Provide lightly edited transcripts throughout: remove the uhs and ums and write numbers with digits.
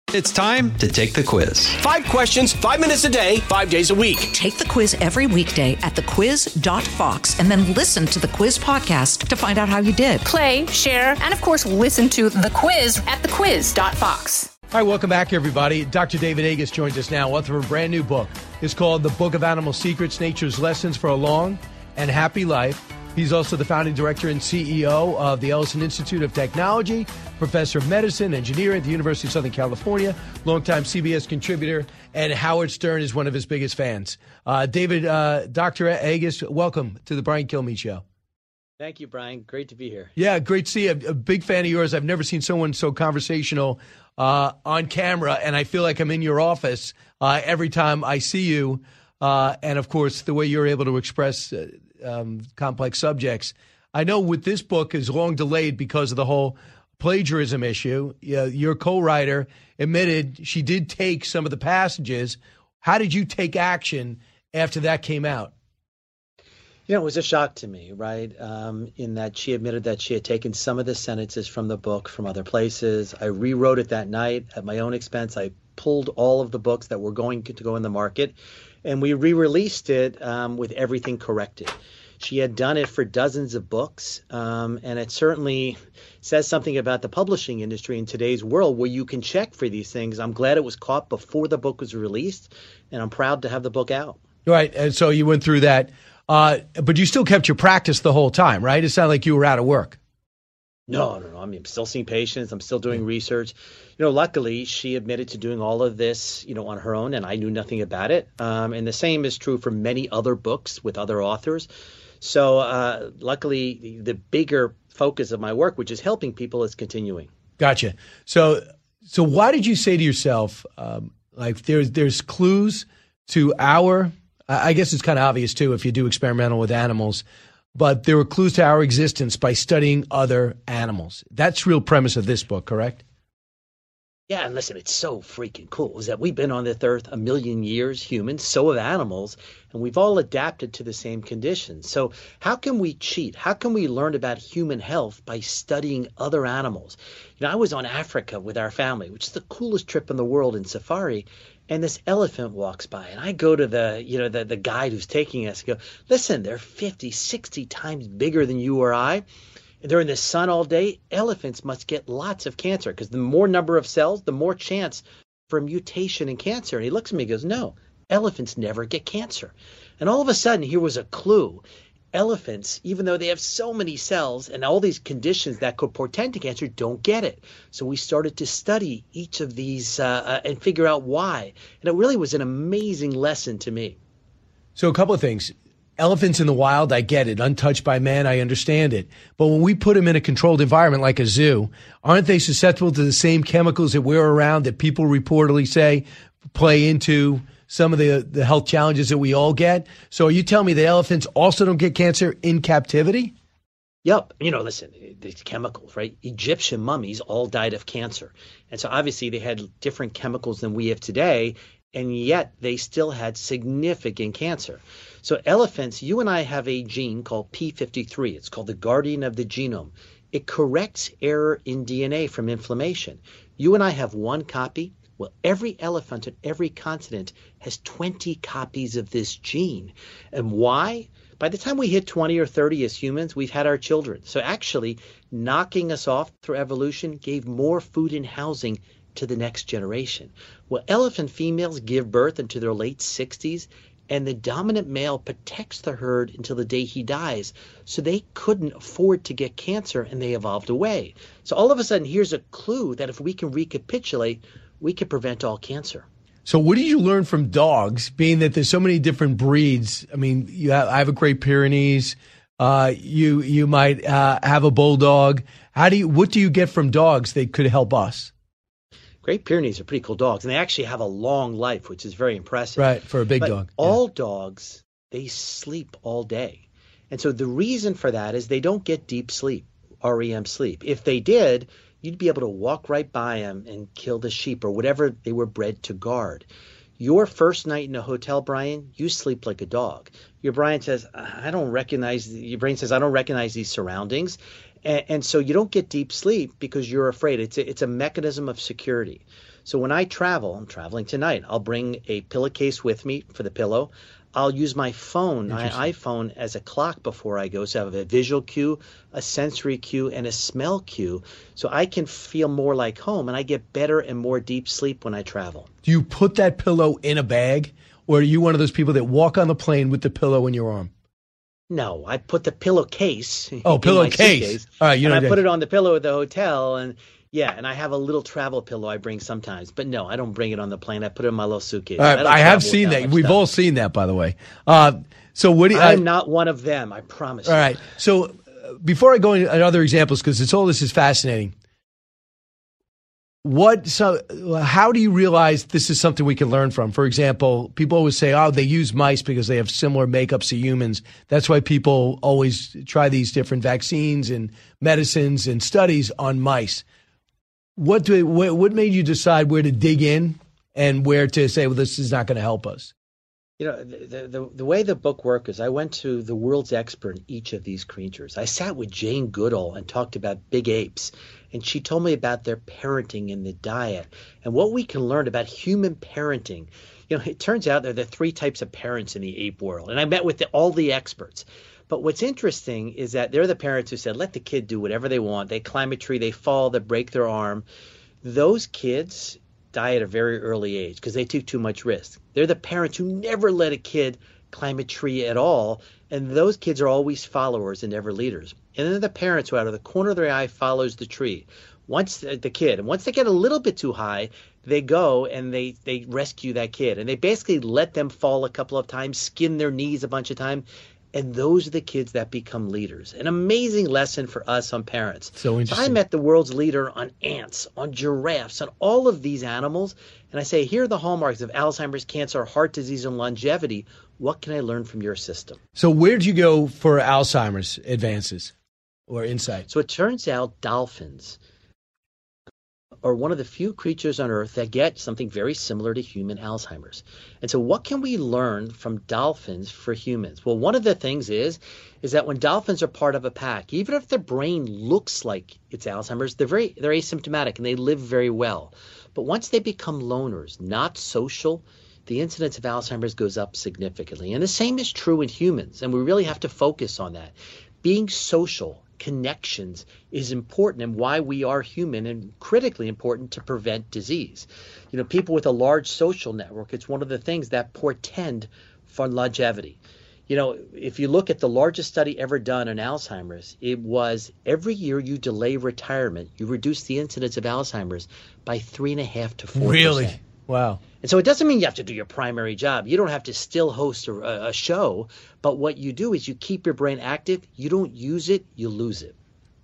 It's time to take the quiz. 5 questions, 5 minutes a day, 5 days a week. Take the quiz every weekday at thequiz.fox and then listen to the quiz podcast to find out how you did. Play, share, and of course, listen to The Quiz at thequiz.fox. All right, welcome back, everybody. Dr. David Agus joins us now, author of a brand new book. It's called The Book of Animal Secrets, Nature's Lessons for a Long and Happy Life. He's also the founding director and CEO of the Ellison Institute of Technology, professor of medicine, engineering at the University of Southern California, longtime CBS contributor, and Howard Stern is one of his biggest fans. David, Dr. Agus, welcome to the Brian Kilmeade Show. Thank you, Brian. Great to be here. Yeah, great to see you. A big fan of yours. I've never seen someone so conversational on camera, and I feel like I'm in your office every time I see you. And, of course, the way you're able to express complex subjects. I know with this book is long delayed because of the whole plagiarism issue. Your co-writer admitted she did take some of the passages. How did you take action after that came out? You know, it was a shock to me, right? In that she admitted that she had taken some of the sentences from the book from other places. I rewrote it that night at my own expense. I pulled all of the books that were going to go in the market, and we re-released it with everything corrected. She had done it for dozens of books, and it certainly says something about the publishing industry in today's world where you can check for these things. I'm glad it was caught before the book was released, and I'm proud to have the book out. Right, and so you went through that, but you still kept your practice the whole time, right? It sounded like you were out of work. No. I mean, I'm still seeing patients. I'm still doing research. You know, luckily, she admitted to doing all of this, on her own, and I knew nothing about it. And the same is true for many other books with other authors. So luckily, the bigger focus of my work, which is helping people, is continuing. Gotcha. So why did you say to yourself, there's clues to our, I guess it's kind of obvious, too, if you do experimental with animals, but there were clues to our existence by studying other animals. That's the real premise of this book, correct? Yeah, and listen, it's so freaking cool is that we've been on this earth a million years, humans, so have animals, and we've all adapted to the same conditions. So how can we cheat? How can we learn about human health by studying other animals? I was on Africa with our family, which is the coolest trip in the world in safari, and this elephant walks by, and I go to the guide who's taking us and go, listen, they're 50, 60 times bigger than you or I. They're in the sun all day. Elephants must get lots of cancer because the more number of cells, the more chance for mutation and cancer. And he looks at me and goes, no, elephants never get cancer. And all of a sudden, here was a clue. Elephants, even though they have so many cells and all these conditions that could portend to cancer, don't get it. So we started to study each of these and figure out why. And it really was an amazing lesson to me. So a couple of things. Elephants in the wild, I get it. Untouched by man, I understand it. But when we put them in a controlled environment like a zoo, aren't they susceptible to the same chemicals that we're around that people reportedly say play into some of the health challenges that we all get? So are you telling me that elephants also don't get cancer in captivity? Yep. Listen, these chemicals, right? Egyptian mummies all died of cancer. And so obviously they had different chemicals than we have today, and yet they still had significant cancer. So elephants, you and I have a gene called P53. It's called the guardian of the genome. It corrects error in DNA from inflammation. You and I have one copy. Well, every elephant on every continent has 20 copies of this gene. And why? By the time we hit 20 or 30 as humans, we've had our children. So actually, knocking us off through evolution gave more food and housing to the next generation. Well, elephant females give birth into their late 60s, and the dominant male protects the herd until the day he dies. So they couldn't afford to get cancer, and they evolved away. So all of a sudden, here's a clue that if we can recapitulate, we can prevent all cancer. So what did you learn from dogs, being that there's so many different breeds? I mean, I have a Great Pyrenees. You might have a bulldog. What do you get from dogs that could help us? Great Pyrenees are pretty cool dogs, and they actually have a long life, which is very impressive. Right, for a big dog. All dogs, they sleep all day. And so the reason for that is they don't get deep sleep, REM sleep. If they did, you'd be able to walk right by them and kill the sheep or whatever they were bred to guard. Your first night in a hotel, Brian, you sleep like a dog. Your brain says, I don't recognize these surroundings. And so you don't get deep sleep because you're afraid. It's a mechanism of security. So when I travel, I'm traveling tonight, I'll bring a pillowcase with me for the pillow. I'll use my phone, my iPhone, as a clock before I go. So I have a visual cue, a sensory cue, and a smell cue. So I can feel more like home, and I get better and more deep sleep when I travel. Do you put that pillow in a bag, or are you one of those people that walk on the plane with the pillow in your arm? No, I put the pillowcase. Pillowcase. All right, I put it on the pillow at the hotel, and I have a little travel pillow I bring sometimes. But no, I don't bring it on the plane. I put it in my little suitcase. All right, I have seen that. We've all seen that, by the way. So what do you? I'm not one of them. I promise. All right. So before I go into other examples, because all this is fascinating. How do you realize this is something we can learn from? For example, people always say, they use mice because they have similar makeups to humans. That's why people always try these different vaccines and medicines and studies on mice. What made you decide where to dig in and where to say, well, this is not going to help us? The way the book worked is I went to the world's expert in each of these creatures. I sat with Jane Goodall and talked about big apes, and she told me about their parenting and the diet and what we can learn about human parenting. It turns out there are 3 types of parents in the ape world, and I met with all the experts. But what's interesting is that they're the parents who said, let the kid do whatever they want. They climb a tree, they fall, they break their arm. Those kids die at a very early age because they took too much risk. They're the parents who never let a kid climb a tree at all, and those kids are always followers and never leaders. And then the parents who out of the corner of their eye follows the tree. Once they get a little bit too high, they go and they rescue that kid. And they basically let them fall a couple of times, skin their knees a bunch of times. And those are the kids that become leaders. An amazing lesson for us on parents. So interesting. I met the world's leader on ants, on giraffes, on all of these animals. And I say, here are the hallmarks of Alzheimer's, cancer, heart disease, and longevity. What can I learn from your system? So where did you go for Alzheimer's advances or insight? So it turns out dolphins are one of the few creatures on Earth that get something very similar to human Alzheimer's. And so what can we learn from dolphins for humans? Well, one of the things is that when dolphins are part of a pack, even if their brain looks like it's Alzheimer's, they're asymptomatic and they live very well. But once they become loners, not social, the incidence of Alzheimer's goes up significantly. And the same is true in humans, and we really have to focus on that. Being social, connections is important and why we are human and critically important to prevent disease. People with a large social network, it's one of the things that portend for longevity. If you look at the largest study ever done on Alzheimer's, it was every year you delay retirement, you reduce the incidence of Alzheimer's by 3.5 to 4%. Really? Wow. And so it doesn't mean you have to do your primary job. You don't have to still host a show. But what you do is you keep your brain active. You don't use it, you lose it.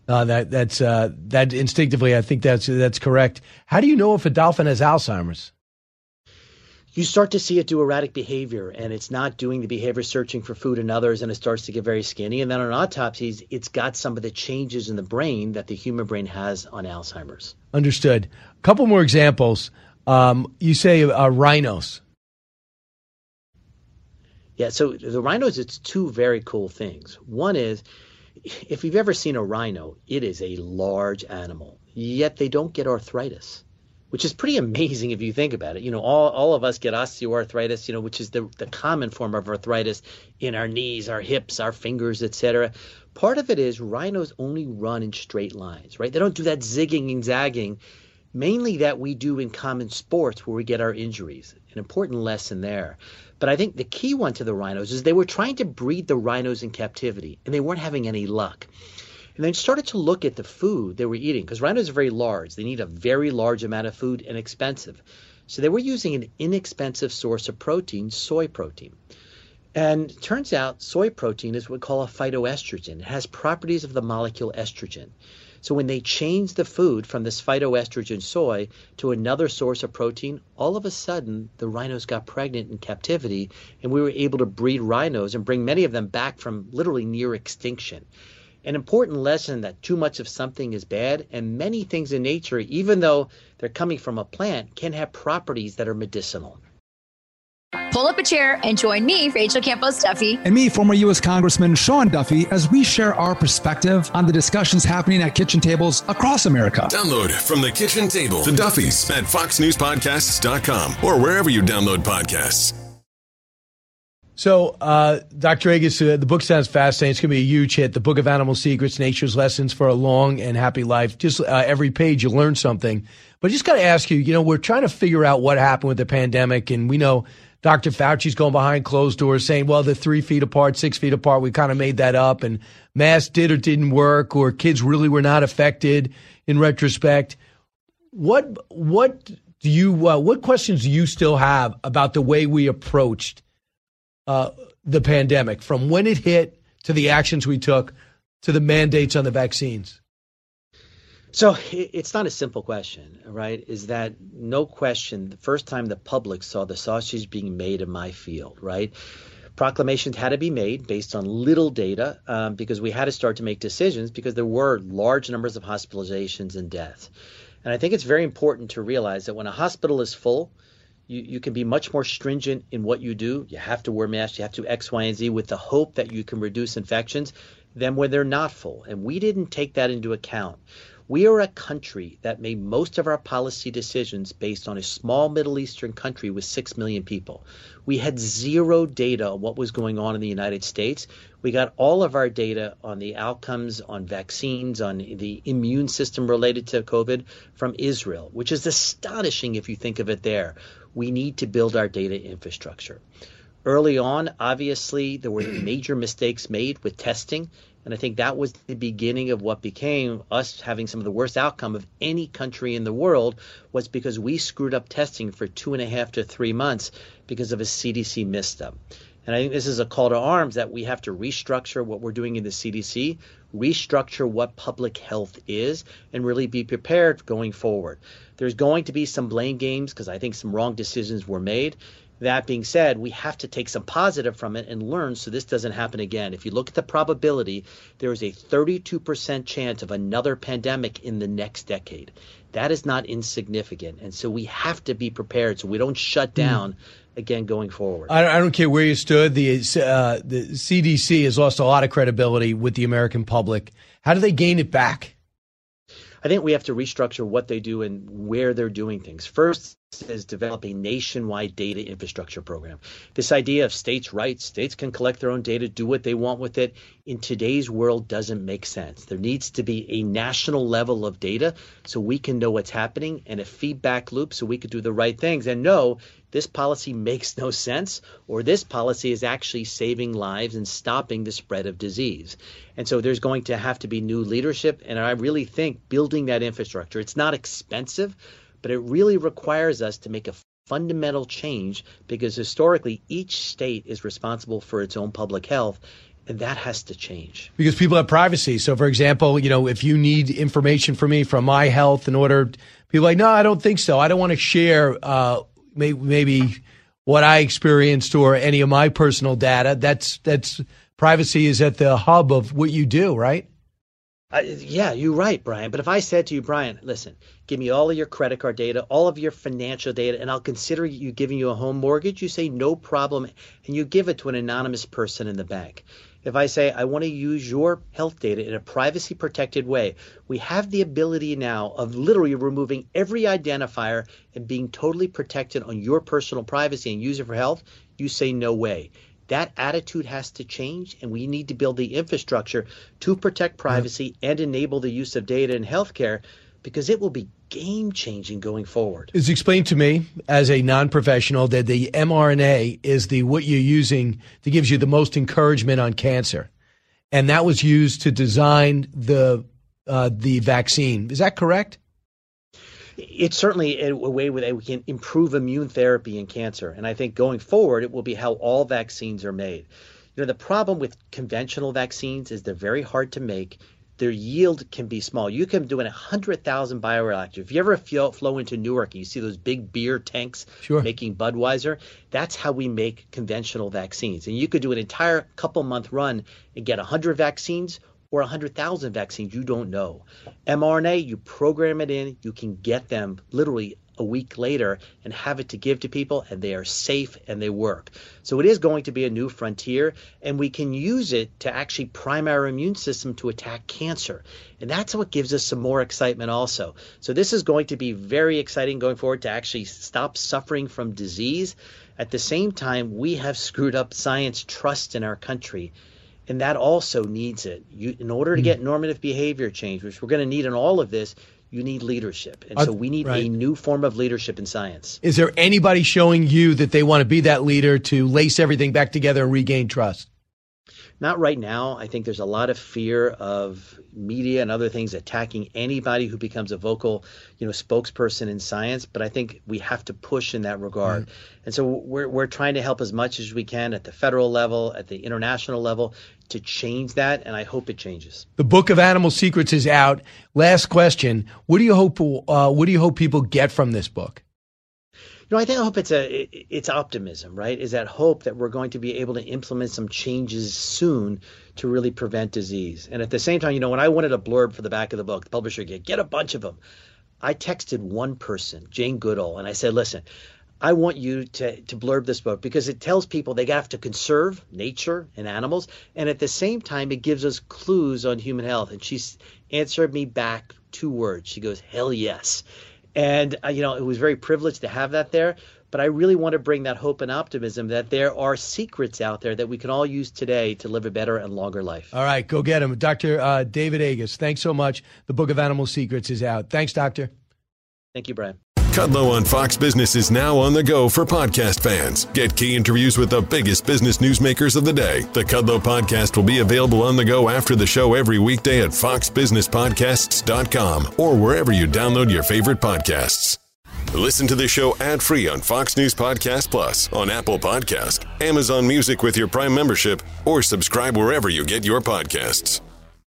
That instinctively, I think that's correct. How do you know if a dolphin has Alzheimer's? You start to see it do erratic behavior, and it's not doing the behavior searching for food and others, and it starts to get very skinny. And then on autopsies, it's got some of the changes in the brain that the human brain has on Alzheimer's. Understood. A couple more examples. You say rhinos. Yeah, so the rhinos, it's 2 very cool things. One is, if you've ever seen a rhino, it is a large animal, yet they don't get arthritis, which is pretty amazing if you think about it. All of us get osteoarthritis, which is the common form of arthritis in our knees, our hips, our fingers, etc. Part of it is rhinos only run in straight lines, right? They don't do that zigging and zagging, mainly that we do in common sports where we get our injuries. An important lesson there. But I think the key one to the rhinos is they were trying to breed the rhinos in captivity, and they weren't having any luck. And they started to look at the food they were eating, because rhinos are very large. They need a very large amount of food and expensive. So they were using an inexpensive source of protein, soy protein. And it turns out soy protein is what we call a phytoestrogen. It has properties of the molecule estrogen. So when they changed the food from this phytoestrogen soy to another source of protein, all of a sudden the rhinos got pregnant in captivity, and we were able to breed rhinos and bring many of them back from literally near extinction. An important lesson that too much of something is bad, and many things in nature, even though they're coming from a plant, can have properties that are medicinal. Pull up a chair and join me, Rachel Campos Duffy. And me, former U.S. Congressman Sean Duffy, as we share our perspective on the discussions happening at kitchen tables across America. Download From the Kitchen Table to Duffy's at foxnewspodcasts.com or wherever you download podcasts. So, Dr. Agus, the book sounds fascinating. It's going to be a huge hit. The Book of Animal Secrets, Nature's Lessons for a Long and Happy Life. Just every page you learn something. But I just got to ask you, we're trying to figure out what happened with the pandemic. And we know Dr. Fauci's going behind closed doors saying, well, they're 3 feet apart, 6 feet apart. We kind of made that up. And masks did or didn't work, or kids really were not affected in retrospect. What questions do you still have about the way we approached the pandemic, from when it hit to the actions we took to the mandates on the vaccines? So it's not a simple question, right? Is that no question, the first time the public saw the sausage being made in my field, right? Proclamations had to be made based on little data because we had to start to make decisions because there were large numbers of hospitalizations and deaths. And I think it's very important to realize that when a hospital is full, you can be much more stringent in what you do. You have to wear masks, you have to X, Y, and Z with the hope that you can reduce infections than when they're not full. And we didn't take that into account. We are a country that made most of our policy decisions based on a small Middle Eastern country with 6 million people. We had zero data on what was going on in the United States. We got all of our data on the outcomes, on vaccines, on the immune system related to COVID from Israel, which is astonishing if you think of it there. We need to build our data infrastructure. Early on, obviously, there were major mistakes made with testing. And I think that was the beginning of what became us having some of the worst outcome of any country in the world, was because we screwed up testing for 2.5 to 3 months because of a CDC misstep. And I think this is a call to arms that we have to restructure what we're doing in the CDC, restructure what public health is, and really be prepared going forward. There's going to be some blame games because I think some wrong decisions were made. That being said, we have to take some positive from it and learn so this doesn't happen again. If you look at the probability, there is a 32% chance of another pandemic in the next decade. That is not insignificant. And so we have to be prepared so we don't shut down again going forward. I don't care where you stood. The CDC has lost a lot of credibility with the American public. How do they gain it back? I think we have to restructure what they do and where they're doing things. First is develop a nationwide data infrastructure program. This idea of states' rights, states can collect their own data, do what they want with it, in today's world doesn't make sense. There needs to be a national level of data so we can know what's happening and a feedback loop so we can do the right things and know this policy makes no sense or this policy is actually saving lives and stopping the spread of disease. And so there's going to have to be new leadership. And I really think building that infrastructure, it's not expensive, but it really requires us to make a fundamental change because historically each state is responsible for its own public health. And that has to change. Because people have privacy. So, for example, if you need information from me from my health in order, people are like, no, I don't think so. I don't want to share maybe what I experienced or any of my personal data. That's privacy is at the hub of what you do, right? Yeah, you're right, Brian. But if I said to you, Brian, listen, give me all of your credit card data, all of your financial data, and I'll consider you giving you a home mortgage, you say no problem, and you give it to an anonymous person in the bank. If I say I want to use your health data in a privacy protected way, we have the ability now of literally removing every identifier and being totally protected on your personal privacy and use it for health. You say no way. That attitude has to change, and we need to build the infrastructure to protect privacy and enable the use of data in healthcare because it will be game-changing going forward. It's explained to me as a non-professional that the mRNA is what you're using that gives you the most encouragement on cancer, and that was used to design the vaccine. Is that correct? It's certainly a way that we can improve immune therapy in cancer. And I think going forward, it will be how all vaccines are made. The problem with conventional vaccines is they're very hard to make. Their yield can be small. You can do 100,000 bioreactors. If you ever flow into Newark, you see those big beer tanks making Budweiser. That's how we make conventional vaccines. And you could do an entire couple-month run and get 100 vaccines or 100,000 vaccines. You don't know. mRNA, you program it in, you can get them literally a week later and have it to give to people, and they are safe and they work. So it is going to be a new frontier, and we can use it to actually prime our immune system to attack cancer. And that's what gives us some more excitement also. So this is going to be very exciting going forward to actually stop suffering from disease. At the same time, we have screwed up science trust in our country. And that also needs it. In order to get normative behavior change, which we're going to need in all of this, you need leadership. And so we need a new form of leadership in science. Is there anybody showing you that they want to be that leader to lace everything back together and regain trust? Not right now. I think there's a lot of fear of media and other things attacking anybody who becomes a vocal, spokesperson in science. But I think we have to push in that regard. Mm-hmm. And so we're trying to help as much as we can at the federal level, at the international level, to change that. And I hope it changes. The Book of Animal Secrets is out. Last question: what do you hope people get from this book? I hope it's optimism, right? Is that hope that we're going to be able to implement some changes soon to really prevent disease. And at the same time, when I wanted a blurb for the back of the book, the publisher get a bunch of them. I texted one person, Jane Goodall, and I said, listen, I want you to blurb this book because it tells people they have to conserve nature and animals. And at the same time, it gives us clues on human health. And she answered me back 2 words. She goes, hell yes. And, it was very privileged to have that there. But I really want to bring that hope and optimism that there are secrets out there that we can all use today to live a better and longer life. All right, go get them. Dr. David Agus, thanks so much. The Book of Animal Secrets is out. Thanks, Doctor. Thank you, Brian. Kudlow on Fox Business is now on the go for podcast fans. Get key interviews with the biggest business newsmakers of the day. The Kudlow podcast will be available on the go after the show every weekday at foxbusinesspodcasts.com or wherever you download your favorite podcasts. Listen to the show ad-free on Fox News Podcast Plus, on Apple Podcast, Amazon Music with your Prime membership, or subscribe wherever you get your podcasts.